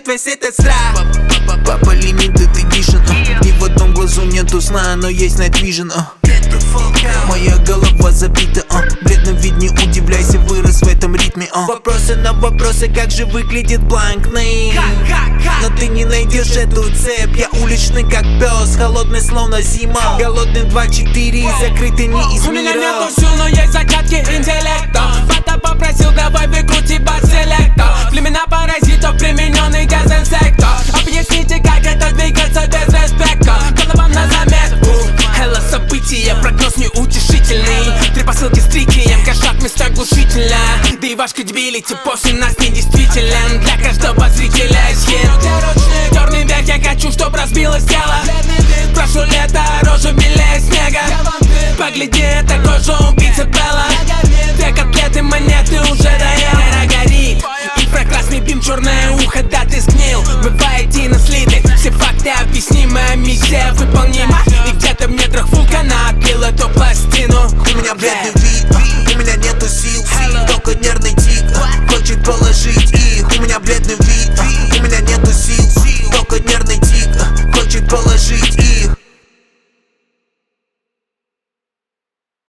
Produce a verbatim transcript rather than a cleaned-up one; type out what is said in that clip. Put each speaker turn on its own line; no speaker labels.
весь этот страх. Попали Limited Edition, uh. И в одном глазу нету сна, но есть Night Vision, uh. Моя голова забита, uh. Бледно вид, не удивляйся, вырос в этом ритме, uh. Вопросы на вопросы, как же выглядит Blank Name. Но ты не найдешь эту цепь. Я уличный как пес, холодный словно зима. Голодный два четыре, закрытый не из мира.
У меня нету сил, но есть зачатки интеллекта. Бата попросил, давай выкрути бас-селектор. Племена паразитов, примененный дезинсектор. Объясните, как это двигаться без респекта. Головам на заметку. Хелла события, прогноз неутешительный. Три посылки с трикием, кошак вместо глушителя. Да и ваш кредибилити после нас недействителен. Для каждого зрителя есть хит. Черный век, я хочу, чтоб разбилось тело. Прошло лето, рожа белее снега. Погляди, это кожа убийцы Белла. Две котлеты, мне